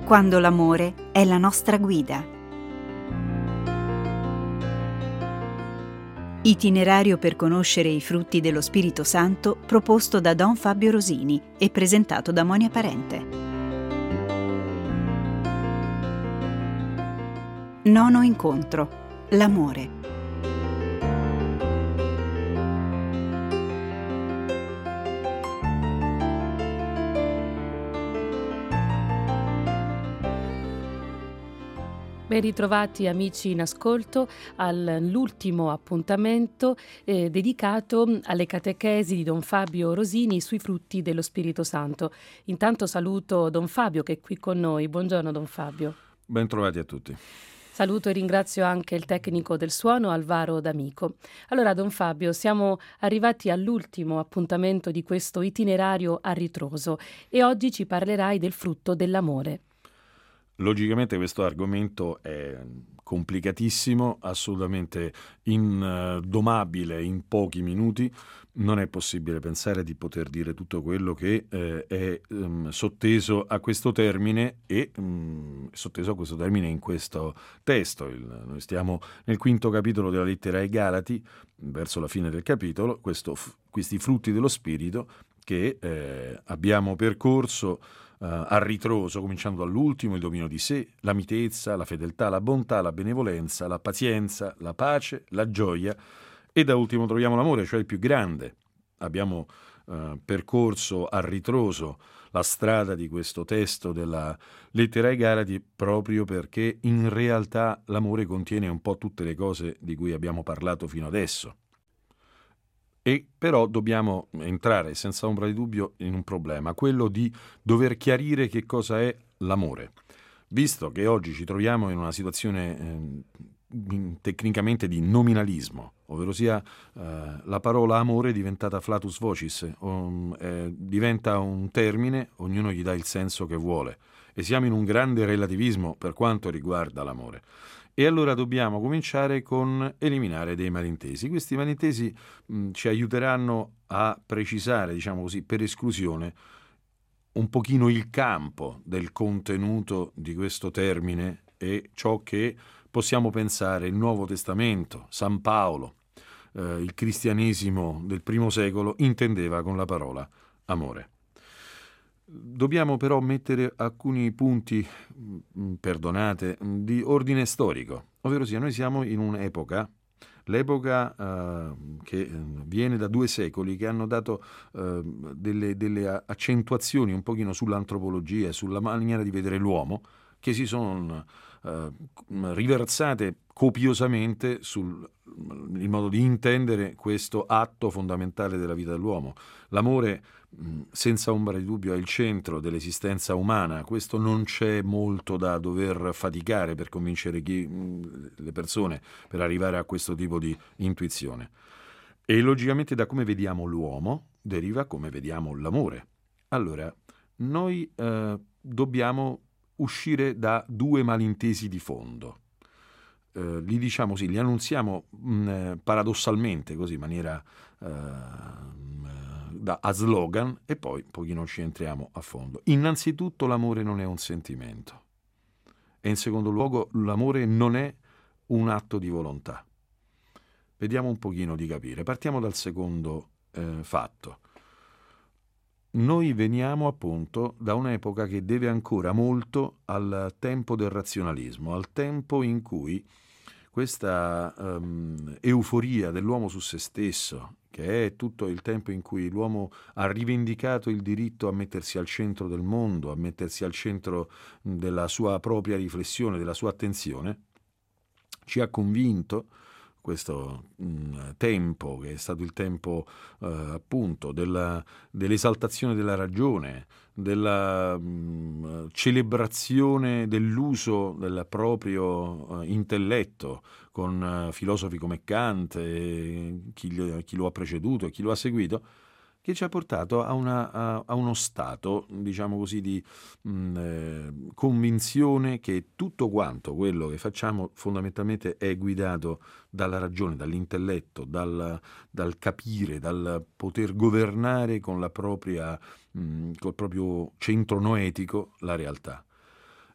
quando l'amore è la nostra guida. Itinerario per conoscere i frutti dello Spirito Santo proposto da Don Fabio Rosini e presentato da Monia Parente. Nono incontro. L'amore. Ben ritrovati amici in ascolto all'ultimo appuntamento dedicato alle catechesi di Don Fabio Rosini sui frutti dello Spirito Santo. Intanto saluto Don Fabio che è qui con noi. Buongiorno Don Fabio. Ben trovati a tutti. Saluto e ringrazio anche il tecnico del suono Alvaro D'Amico. Allora Don Fabio, siamo arrivati all'ultimo appuntamento di questo itinerario a ritroso e oggi ci parlerai del frutto dell'amore. Logicamente questo argomento è complicatissimo, assolutamente indomabile in pochi minuti. Non è possibile pensare di poter dire tutto quello che è sotteso a questo termine e sotteso a questo termine in questo testo. Noi stiamo nel quinto capitolo della lettera ai Galati, verso la fine del capitolo, questi frutti dello Spirito che abbiamo percorso a ritroso, cominciando dall'ultimo, il dominio di sé, la mitezza, la fedeltà, la bontà, la benevolenza, la pazienza, la pace, la gioia e da ultimo troviamo l'amore, cioè il più grande. Abbiamo percorso a ritroso la strada di questo testo della lettera ai Galati proprio perché in realtà l'amore contiene un po' tutte le cose di cui abbiamo parlato fino adesso. E però dobbiamo entrare senza ombra di dubbio in un problema, quello di dover chiarire che cosa è l'amore. Visto che oggi ci troviamo in una situazione tecnicamente di nominalismo, ovvero sia la parola amore è diventata flatus vocis, diventa un termine, ognuno gli dà il senso che vuole e siamo in un grande relativismo per quanto riguarda l'amore. E allora dobbiamo cominciare con eliminare dei malintesi. Questi malintesi ci aiuteranno a precisare, diciamo così, per esclusione, un pochino il campo del contenuto di questo termine e ciò che possiamo pensare il Nuovo Testamento, San Paolo, il cristianesimo del primo secolo intendeva con la parola amore. Dobbiamo però mettere alcuni punti, perdonate, di ordine storico, ovvero sia noi siamo in un'epoca, l'epoca che viene da 2 secoli, che hanno dato delle accentuazioni un pochino sull'antropologia e sulla maniera di vedere l'uomo, che si sono riversate copiosamente sul modo di intendere questo atto fondamentale della vita dell'uomo. L'amore senza ombra di dubbio è il centro dell'esistenza umana, questo non c'è molto da dover faticare per convincere le persone per arrivare a questo tipo di intuizione. E logicamente da come vediamo l'uomo deriva come vediamo l'amore. Allora, noi dobbiamo uscire da 2 malintesi di fondo. Li diciamo sì, li annunziamo paradossalmente, così in maniera a slogan, e poi un pochino ci entriamo a fondo. Innanzitutto l'amore non è un sentimento e in secondo luogo l'amore non è un atto di volontà. Vediamo un pochino di capire. Partiamo dal secondo fatto. Noi veniamo appunto da un'epoca che deve ancora molto al tempo del razionalismo, al tempo in cui questa euforia dell'uomo su se stesso, che è tutto il tempo in cui l'uomo ha rivendicato il diritto a mettersi al centro del mondo, a mettersi al centro della sua propria riflessione, della sua attenzione, ci ha convinto questo tempo, che è stato il tempo appunto dell'esaltazione della ragione, della celebrazione dell'uso del proprio intelletto, con filosofi come Kant e chi lo ha preceduto e chi lo ha seguito, che ci ha portato a uno stato, diciamo così, di convinzione che tutto quanto quello che facciamo fondamentalmente è guidato dalla ragione, dall'intelletto, dal capire, dal poter governare con col proprio centro noetico la realtà.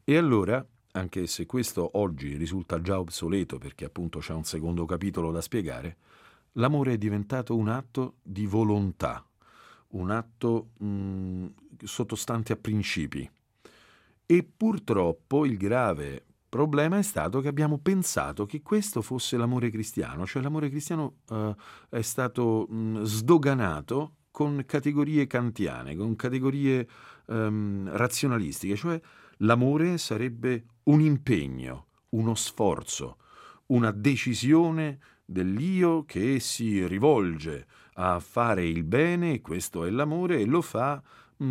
E allora, anche se questo oggi risulta già obsoleto perché appunto c'è un secondo capitolo da spiegare, l'amore è diventato un atto di volontà, un atto sottostante a principi. E purtroppo il grave problema è stato che abbiamo pensato che questo fosse l'amore cristiano, cioè l'amore cristiano è stato sdoganato con categorie kantiane, con categorie razionalistiche, cioè l'amore sarebbe un impegno, uno sforzo, una decisione dell'io che si rivolge a fare il bene, questo è l'amore, e lo fa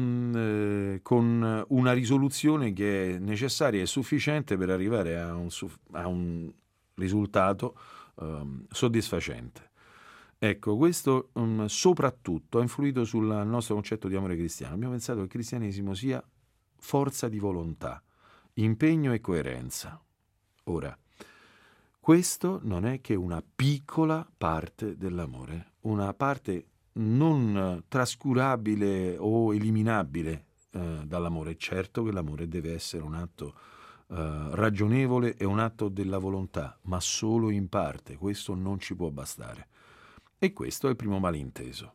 con una risoluzione che è necessaria e sufficiente per arrivare a un risultato soddisfacente. Ecco, questo soprattutto ha influito sul nostro concetto di amore cristiano. Abbiamo pensato che il cristianesimo sia forza di volontà, impegno e coerenza. Ora, questo non è che una piccola parte dell'amore, una parte non trascurabile o eliminabile dall'amore. Certo che l'amore deve essere un atto ragionevole e un atto della volontà, ma solo in parte. Questo non ci può bastare. E questo è il primo malinteso.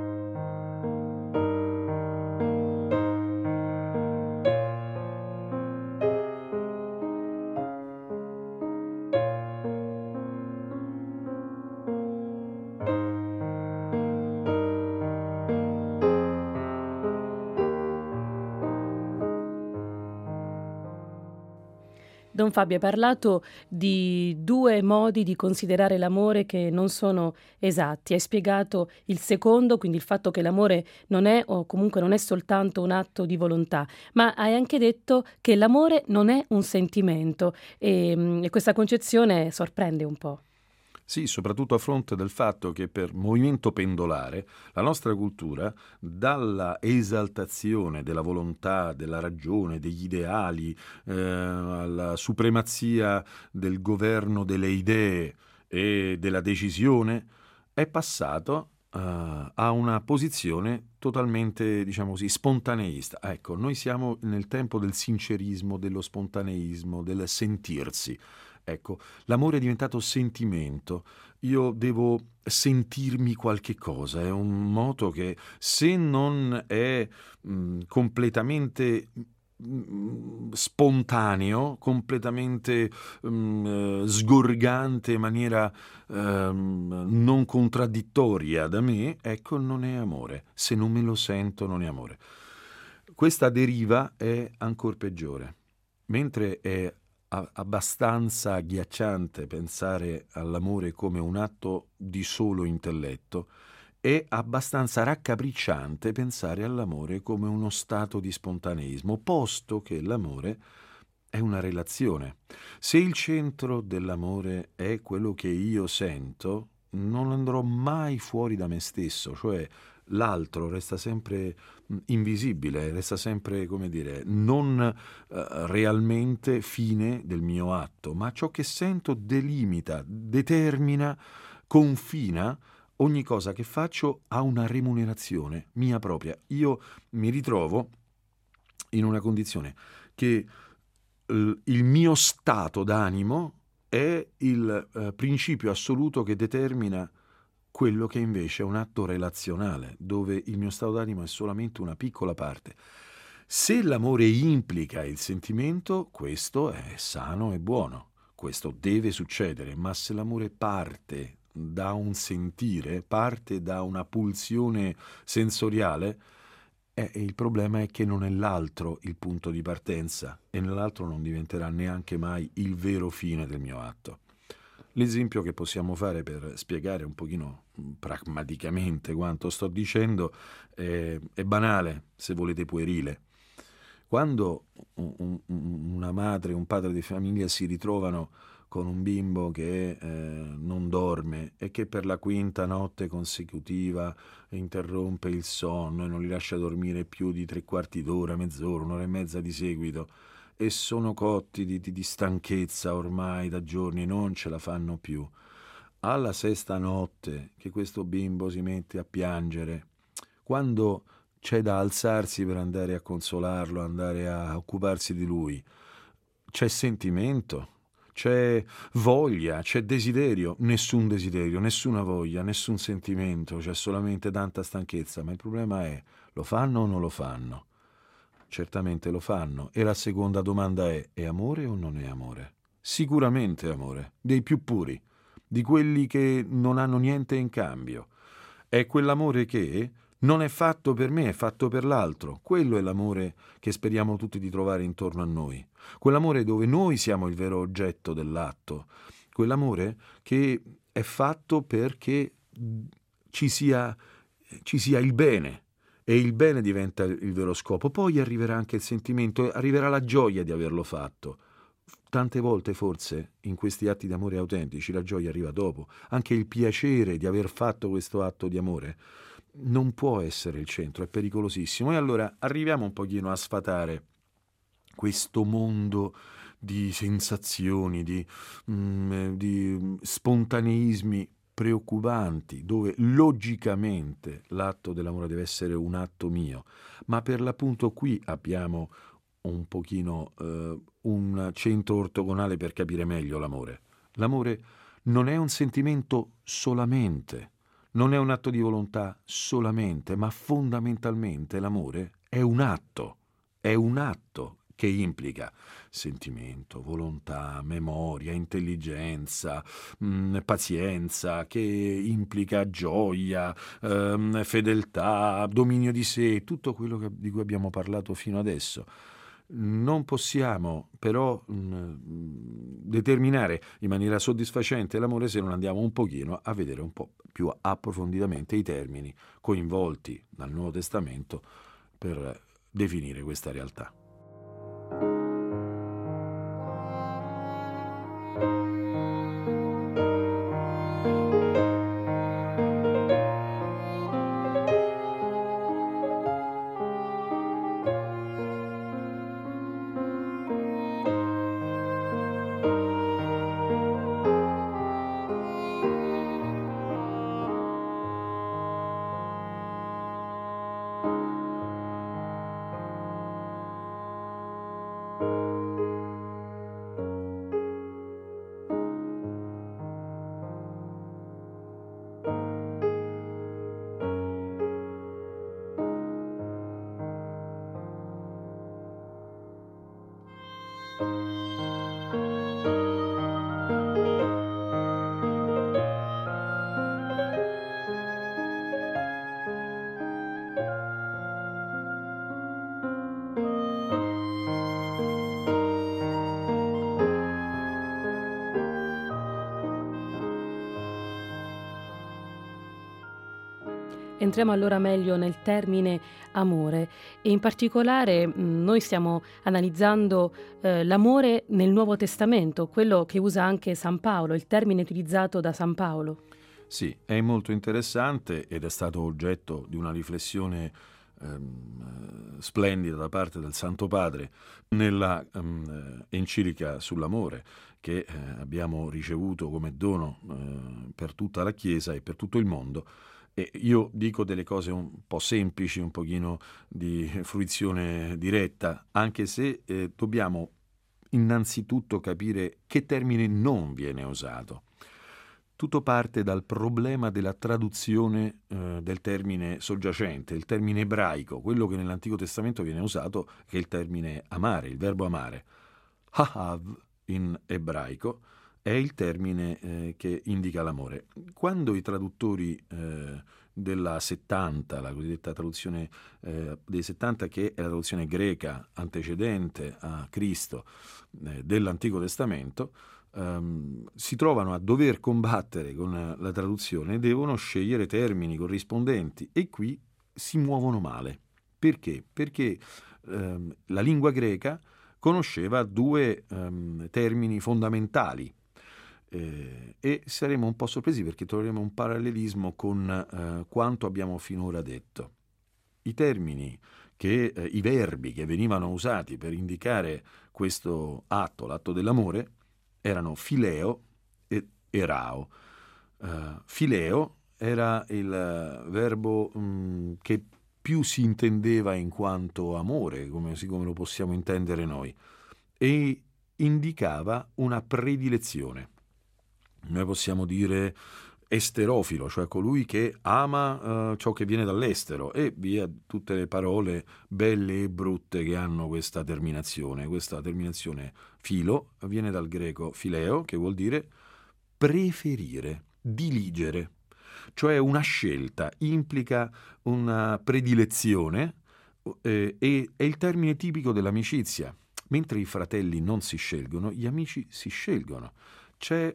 Don Fabio, hai parlato di due modi di considerare l'amore che non sono esatti. Hai spiegato il secondo, quindi il fatto che l'amore non è, o comunque non è soltanto un atto di volontà, ma hai anche detto che l'amore non è un sentimento e questa concezione sorprende un po'. Sì, soprattutto a fronte del fatto che per movimento pendolare la nostra cultura, dalla esaltazione della volontà, della ragione, degli ideali, alla supremazia del governo delle idee e della decisione, è passato a una posizione totalmente, diciamo così, spontaneista. Ecco, noi siamo nel tempo del sincerismo, dello spontaneismo, del sentirsi. Ecco, l'amore è diventato sentimento, io devo sentirmi qualche cosa, è un moto che se non è completamente spontaneo, completamente sgorgante in maniera non contraddittoria da me, ecco, non è amore. Se non me lo sento, non è amore. Questa deriva è ancora peggiore, mentre è abbastanza agghiacciante pensare all'amore come un atto di solo intelletto, è abbastanza raccapricciante pensare all'amore come uno stato di spontaneismo, posto che l'amore è una relazione. Se il centro dell'amore è quello che io sento, non andrò mai fuori da me stesso, cioè l'altro resta sempre invisibile, resta sempre, come dire, non realmente fine del mio atto, ma ciò che sento delimita, determina, confina ogni cosa che faccio a una remunerazione mia propria. Io mi ritrovo in una condizione che il mio stato d'animo è il principio assoluto che determina quello che invece è un atto relazionale, dove il mio stato d'animo è solamente una piccola parte. Se l'amore implica il sentimento, questo è sano e buono, questo deve succedere, ma se l'amore parte da un sentire, parte da una pulsione sensoriale, il problema è che non è l'altro il punto di partenza e nell'altro non diventerà neanche mai il vero fine del mio atto. L'esempio che possiamo fare per spiegare un pochino pragmaticamente quanto sto dicendo è banale, se volete puerile. Quando una madre e un padre di famiglia si ritrovano con un bimbo che non dorme e che per la quinta notte consecutiva interrompe il sonno e non li lascia dormire più di 3/4 d'ora, mezz'ora, un'ora e mezza di seguito, e sono cotti di stanchezza ormai da giorni, non ce la fanno più. Alla sesta notte che questo bimbo si mette a piangere, quando c'è da alzarsi per andare a consolarlo, andare a occuparsi di lui, c'è sentimento, c'è voglia, c'è desiderio, nessuna voglia, nessun sentimento, c'è solamente tanta stanchezza. Ma il problema è, lo fanno o non lo fanno? Certamente lo fanno. E la seconda domanda è amore o non è amore? Sicuramente amore, dei più puri, di quelli che non hanno niente in cambio. È quell'amore che non è fatto per me, è fatto per l'altro. Quello è l'amore che speriamo tutti di trovare intorno a noi. Quell'amore dove noi siamo il vero oggetto dell'atto. Quell'amore che è fatto perché ci sia il bene. E il bene diventa il vero scopo. Poi arriverà anche il sentimento, arriverà la gioia di averlo fatto. Tante volte forse in questi atti di amore autentici la gioia arriva dopo. Anche il piacere di aver fatto questo atto di amore non può essere il centro, è pericolosissimo. E allora arriviamo un pochino a sfatare questo mondo di sensazioni, di spontaneismi preoccupanti, dove logicamente l'atto dell'amore deve essere un atto mio, ma per l'appunto qui abbiamo un pochino un centro ortogonale per capire meglio l'amore. L'amore non è un sentimento solamente, non è un atto di volontà solamente, ma fondamentalmente l'amore è un atto che implica sentimento, volontà, memoria, intelligenza, pazienza, che implica gioia, fedeltà, dominio di sé, tutto quello di cui abbiamo parlato fino adesso. Non possiamo però determinare in maniera soddisfacente l'amore se non andiamo un pochino a vedere un po' più approfonditamente i termini coinvolti dal Nuovo Testamento per definire questa realtà. Entriamo allora meglio nel termine amore e in particolare noi stiamo analizzando l'amore nel Nuovo Testamento, quello che usa anche San Paolo, il termine utilizzato da San Paolo. Sì, è molto interessante ed è stato oggetto di una riflessione splendida da parte del Santo Padre nella enciclica sull'amore che abbiamo ricevuto come dono per tutta la Chiesa e per tutto il mondo. E io dico delle cose un po' semplici, un pochino di fruizione diretta, anche se dobbiamo innanzitutto capire che termine non viene usato. Tutto parte dal problema della traduzione del termine soggiacente, il termine ebraico, quello che nell'Antico Testamento viene usato, che è il termine amare, il verbo amare. Ha'av in ebraico è il termine che indica l'amore. Quando i traduttori della 70, la cosiddetta traduzione dei 70, che è la traduzione greca antecedente a Cristo dell'Antico Testamento, si trovano a dover combattere con la traduzione e devono scegliere termini corrispondenti e qui si muovono male. Perché? Perché la lingua greca conosceva due termini fondamentali e saremo un po' sorpresi perché troveremo un parallelismo con quanto abbiamo finora detto. I termini i verbi che venivano usati per indicare questo atto, l'atto dell'amore, erano fileo e erao. Fileo era il verbo che più si intendeva in quanto amore, come lo possiamo intendere noi, e indicava una predilezione. Noi possiamo dire esterofilo, cioè colui che ama ciò che viene dall'estero, e via tutte le parole belle e brutte che hanno questa terminazione. Questa terminazione filo viene dal greco phileo, che vuol dire preferire, diligere, cioè una scelta, implica una predilezione, e è il termine tipico dell'amicizia. Mentre i fratelli non si scelgono, gli amici si scelgono. C'è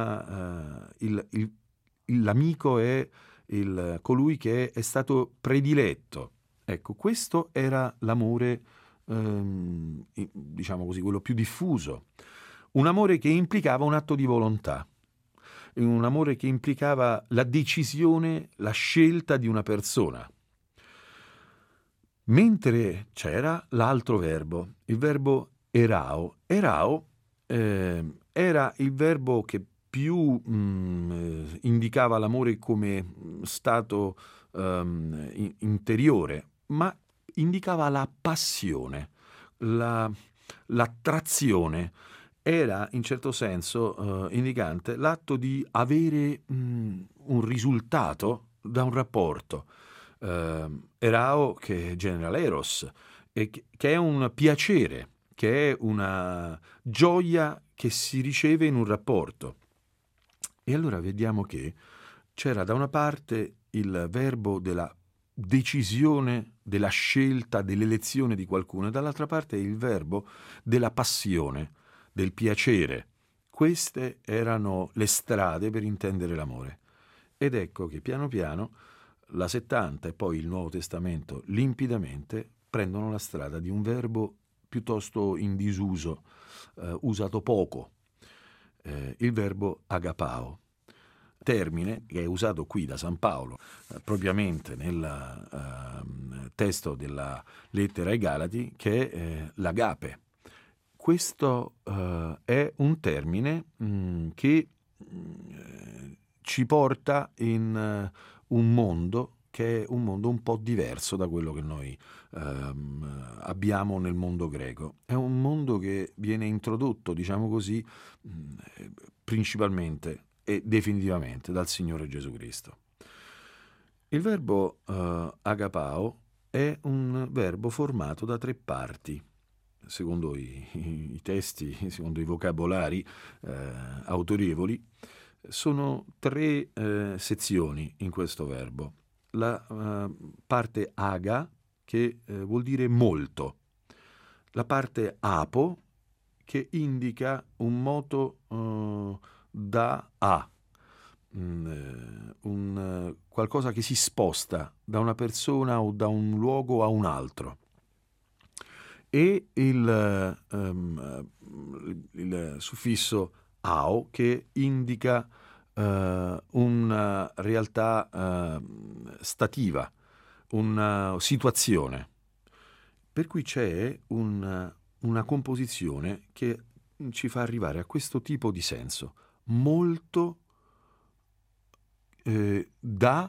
l'amico è colui che è stato prediletto. Ecco, questo era l'amore, diciamo così, quello più diffuso. Un amore che implicava un atto di volontà, un amore che implicava la decisione, la scelta di una persona. Mentre c'era l'altro verbo, il verbo erao. Erao era il verbo che più indicava l'amore come stato interiore, ma indicava la passione, l'attrazione. Era in certo senso indicante l'atto di avere un risultato da un rapporto. Erao, che genera eros, e che è un piacere, che è una gioia che si riceve in un rapporto. E allora vediamo che c'era da una parte il verbo della decisione, della scelta, dell'elezione di qualcuno, e dall'altra parte il verbo della passione, del piacere. Queste erano le strade per intendere l'amore. Ed ecco che piano piano la 70 e poi il Nuovo Testamento limpidamente prendono la strada di un verbo piuttosto in disuso, usato poco, il verbo agapao, termine che è usato qui da San Paolo, propriamente nel testo della lettera ai Galati, che è l'agape. Questo è un termine che ci porta in un mondo che è un mondo un po' diverso da quello che noi abbiamo nel mondo greco. È un mondo che viene introdotto, diciamo così, principalmente e definitivamente dal Signore Gesù Cristo. Il verbo agapao è un verbo formato da 3 parti. Secondo i testi, secondo i vocabolari autorevoli, sono 3 sezioni in questo verbo. La parte aga, che vuol dire molto, la parte apo, che indica un moto da a, qualcosa che si sposta da una persona o da un luogo a un altro, e il suffisso ao, che indica una realtà stativa, una situazione. Per cui c'è una composizione che ci fa arrivare a questo tipo di senso: molto da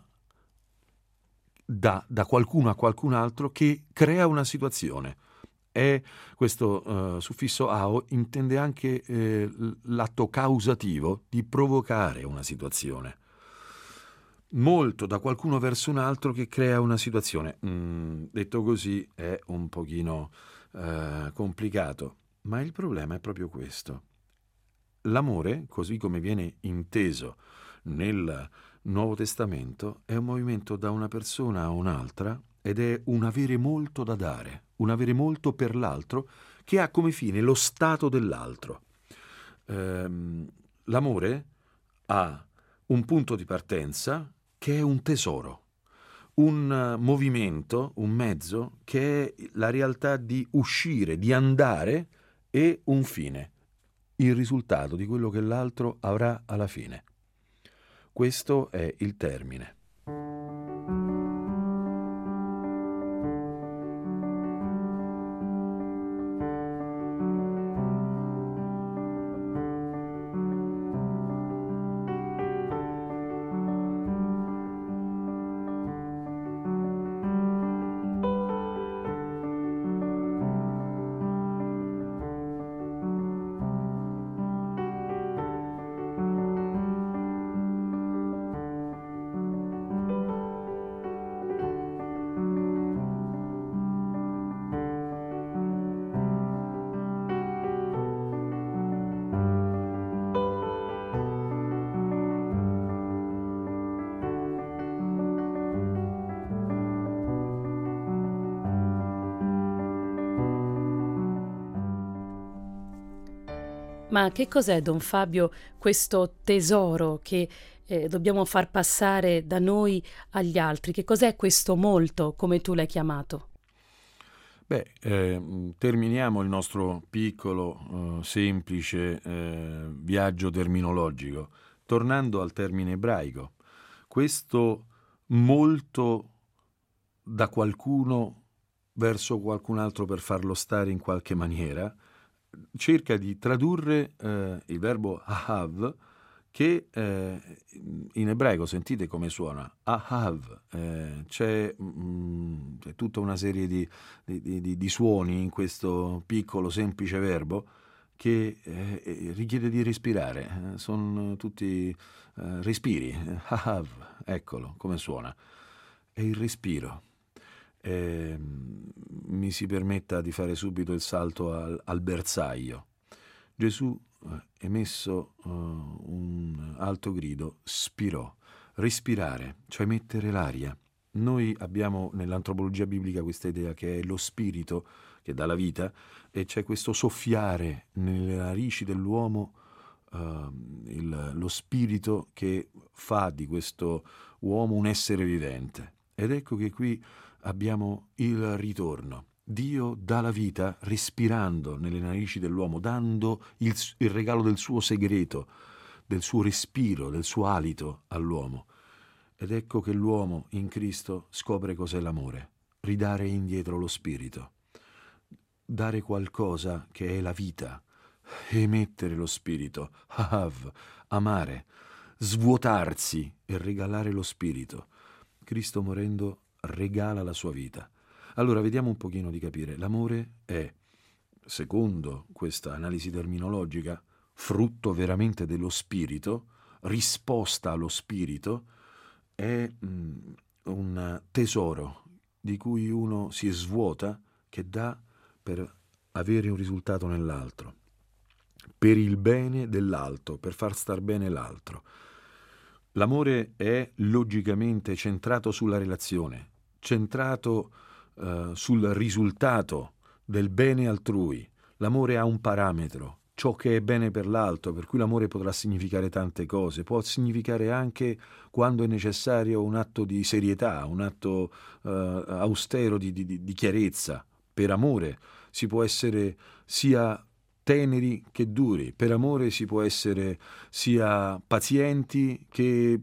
qualcuno a qualcun altro, che crea una situazione. E questo suffisso ao intende anche l'atto causativo di provocare una situazione. Molto da qualcuno verso un altro che crea una situazione. Detto così è un pochino complicato, ma il problema è proprio questo. L'amore, così come viene inteso nel Nuovo Testamento, è un movimento da una persona a un'altra, ed è un avere molto da dare, un avere molto per l'altro, che ha come fine lo stato dell'altro. L'amore ha un punto di partenza che è un tesoro, un movimento, un mezzo che è la realtà di uscire, di andare, e un fine, il risultato di quello che l'altro avrà alla fine. Questo è il termine. Ma che cos'è, Don Fabio, questo tesoro che dobbiamo far passare da noi agli altri? Che cos'è questo molto, come tu l'hai chiamato? Terminiamo il nostro piccolo, semplice viaggio terminologico, tornando al termine ebraico. Questo molto da qualcuno verso qualcun altro per farlo stare in qualche maniera, cerca di tradurre il verbo ahav, che in ebraico sentite come suona, ahav, c'è tutta una serie di suoni in questo piccolo semplice verbo che richiede di respirare, sono tutti respiri, ahav, eccolo come suona, è il respiro. Mi si permetta di fare subito il salto al bersaglio. Gesù, emesso un alto grido, spirò. Respirare, cioè mettere l'aria. Noi abbiamo nell'antropologia biblica questa idea che è lo spirito che dà la vita, e c'è questo soffiare nelle narici dell'uomo, lo spirito che fa di questo uomo un essere vivente. Ed ecco che qui abbiamo il ritorno. Dio dà la vita respirando nelle narici dell'uomo, dando il regalo del suo segreto, del suo respiro, del suo alito all'uomo. Ed ecco che l'uomo in Cristo scopre cos'è l'amore, ridare indietro lo spirito, dare qualcosa che è la vita, emettere lo spirito, amare, svuotarsi e regalare lo spirito. Cristo morendo regala la sua vita. Allora vediamo un pochino di capire. L'amore è, secondo questa analisi terminologica, frutto veramente dello spirito, risposta allo spirito, è un tesoro di cui uno si svuota, che dà per avere un risultato nell'altro, per il bene dell'altro, per far star bene l'altro. L'amore è logicamente centrato sulla relazione, centrato sul risultato del bene altrui. L'amore ha un parametro, ciò che è bene per l'altro, per cui l'amore potrà significare tante cose. Può significare anche, quando è necessario, un atto di serietà, un atto austero di chiarezza. Per amore si può essere sia teneri che duri, per amore si può essere sia pazienti che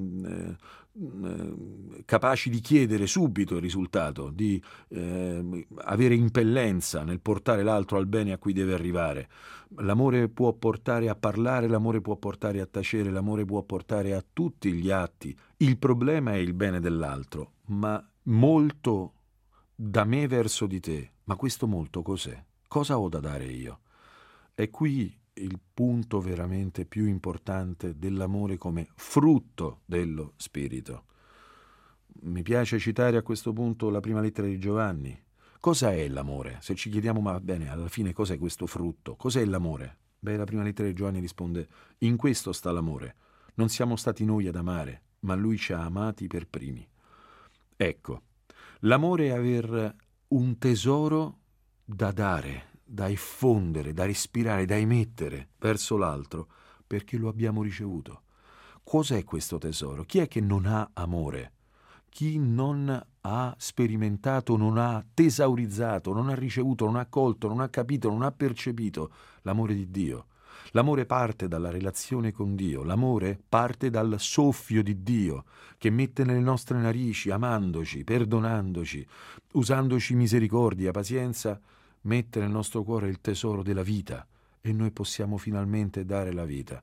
capaci di chiedere subito il risultato, di avere impellenza nel portare l'altro al bene a cui deve arrivare. L'amore può portare a parlare, l'amore può portare a tacere, l'amore può portare a tutti gli atti. Il problema è il bene dell'altro, ma molto da me verso di te. Ma questo molto cos'è? Cosa ho da dare io? È qui il punto veramente più importante dell'amore come frutto dello Spirito. Mi piace citare a questo punto la prima lettera di Giovanni. Cosa è l'amore? Se ci chiediamo, ma bene, alla fine cos'è questo frutto? Cos'è l'amore? La prima lettera di Giovanni risponde: in questo sta l'amore. Non siamo stati noi ad amare, ma Lui ci ha amati per primi. Ecco, l'amore è aver un tesoro da dare, da effondere, da respirare, da emettere verso l'altro, perché lo abbiamo ricevuto. Cos'è questo tesoro? Chi è che non ha amore? Chi non ha sperimentato, non ha tesaurizzato, non ha ricevuto, non ha colto, non ha capito, non ha percepito l'amore di Dio. L'amore parte dalla relazione con Dio, l'amore parte dal soffio di Dio che mette nelle nostre narici, amandoci, perdonandoci, usandoci misericordia, pazienza, mette nel nostro cuore il tesoro della vita, e noi possiamo finalmente dare la vita.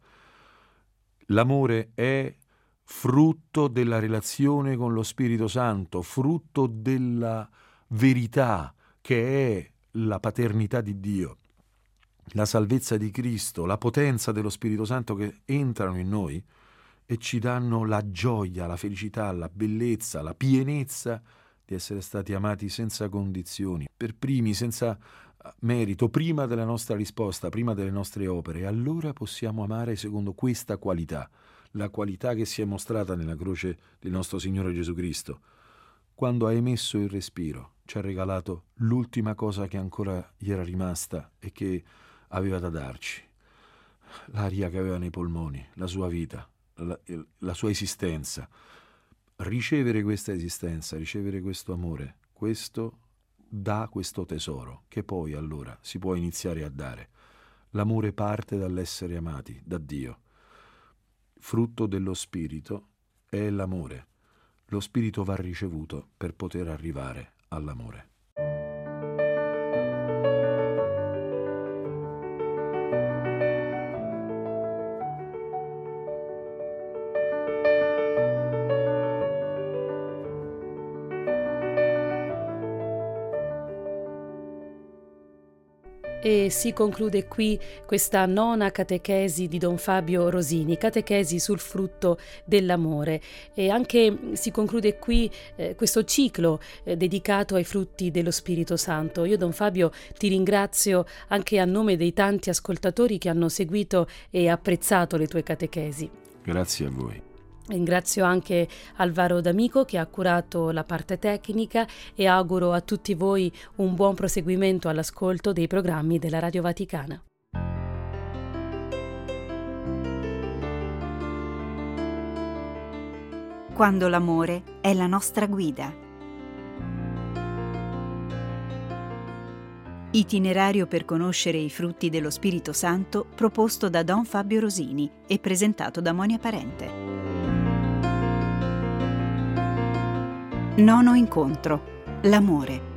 L'amore è frutto della relazione con lo Spirito Santo, frutto della verità che è la paternità di Dio, la salvezza di Cristo, la potenza dello Spirito Santo che entrano in noi e ci danno la gioia, la felicità, la bellezza, la pienezza di essere stati amati senza condizioni, per primi, senza merito, prima della nostra risposta, prima delle nostre opere. E allora possiamo amare secondo questa qualità, la qualità che si è mostrata nella croce del nostro Signore Gesù Cristo. Quando ha emesso il respiro, ci ha regalato l'ultima cosa che ancora gli era rimasta e che aveva da darci. l'aria che aveva nei polmoni, la sua vita, la sua esistenza. Ricevere questa esistenza, ricevere questo amore, questo dà questo tesoro che poi allora si può iniziare a dare. L'amore parte dall'essere amati da Dio. Frutto dello Spirito è l'amore. Lo Spirito va ricevuto per poter arrivare all'amore. E si conclude qui questa nona catechesi di Don Fabio Rosini, catechesi sul frutto dell'amore, e anche si conclude qui questo ciclo dedicato ai frutti dello Spirito Santo. Io, Don Fabio, ti ringrazio anche a nome dei tanti ascoltatori che hanno seguito e apprezzato le tue catechesi. Grazie a voi. Ringrazio anche Alvaro D'Amico che ha curato la parte tecnica e auguro a tutti voi un buon proseguimento all'ascolto dei programmi della Radio Vaticana. Quando l'amore è la nostra guida. Itinerario per conoscere i frutti dello Spirito Santo proposto da Don Fabio Rosini e presentato da Monia Parente. Nono incontro. L'amore.